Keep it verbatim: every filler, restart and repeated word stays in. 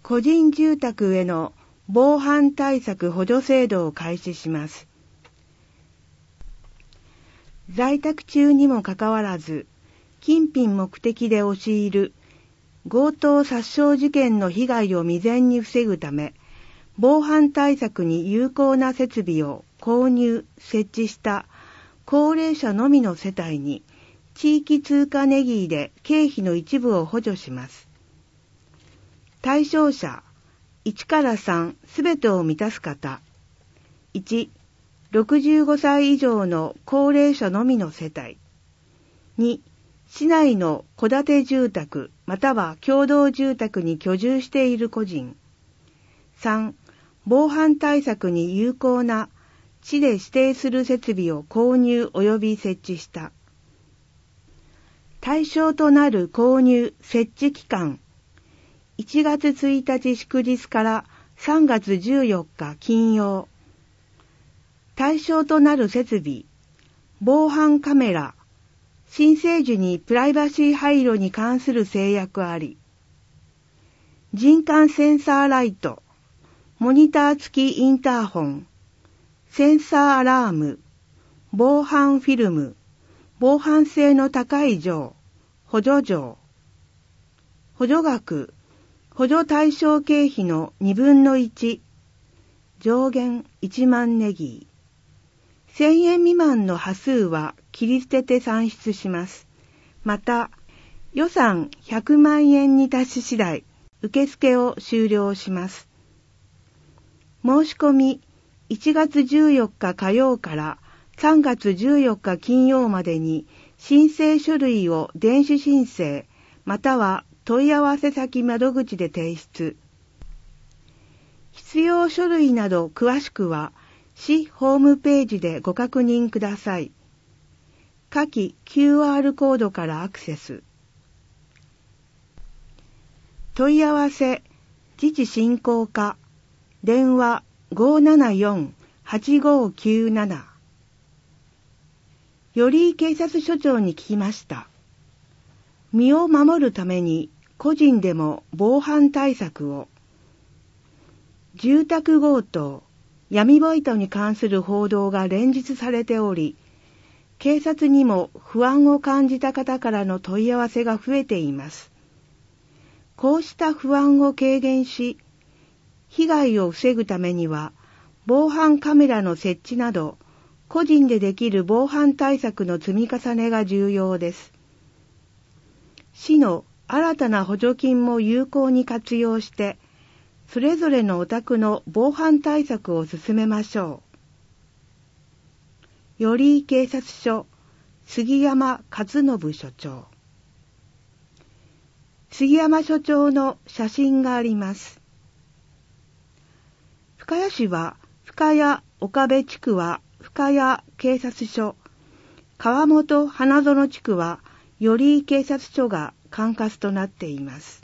個人住宅への防犯対策補助制度を開始します。在宅中にもかかわらず、金品目的で押し入る強盗殺傷事件の被害を未然に防ぐため、防犯対策に有効な設備を購入・設置した高齢者のみの世帯に、地域通貨ネギーで経費の一部を補助します。対象者いちからさんすべてを満たす方。いち、ろくじゅうごさい以上の高齢者のみの世帯。に、市内の戸建て住宅または共同住宅に居住している個人。さん、防犯対策に有効な市で指定する設備を購入及び設置した。対象となる購入・設置期間。いちがつついたち祝日からさんがつじゅうよっか金曜。対象となる設備。防犯カメラ。申請時にプライバシー配慮に関する制約あり。人感センサーライト。モニター付きインターホン。センサーアラーム。防犯フィルム。防犯性の高い錠。補助錠。補助額。補助対象経費のにぶんのいち。上限いちまんネギー。せんえん未満の端数は切り捨てて算出します。また、予算ひゃくまんえんに達し次第、受付を終了します。申し込み、いちがつじゅうよっか火曜からさんがつじゅうよっか金曜までに申請書類を電子申請、または問い合わせ先窓口で提出。必要書類など詳しくは、市ホームページでご確認ください。下記 キューアール コードからアクセス。問い合わせ、自治振興課、電話 ごーななよんはちごーきゅうなな。より警察署長に聞きました。身を守るために個人でも防犯対策を。住宅強盗、闇バイトに関する報道が連日されており、警察にも不安を感じた方からの問い合わせが増えています。こうした不安を軽減し、被害を防ぐためには、防犯カメラの設置など、個人でできる防犯対策の積み重ねが重要です。市の新たな補助金も有効に活用して、それぞれのお宅の防犯対策を進めましょう。寄居警察署、杉山勝信署長。杉山署長の写真があります。深谷市は、深谷岡部地区は深谷警察署、川本花園地区は寄居警察署が管轄となっています。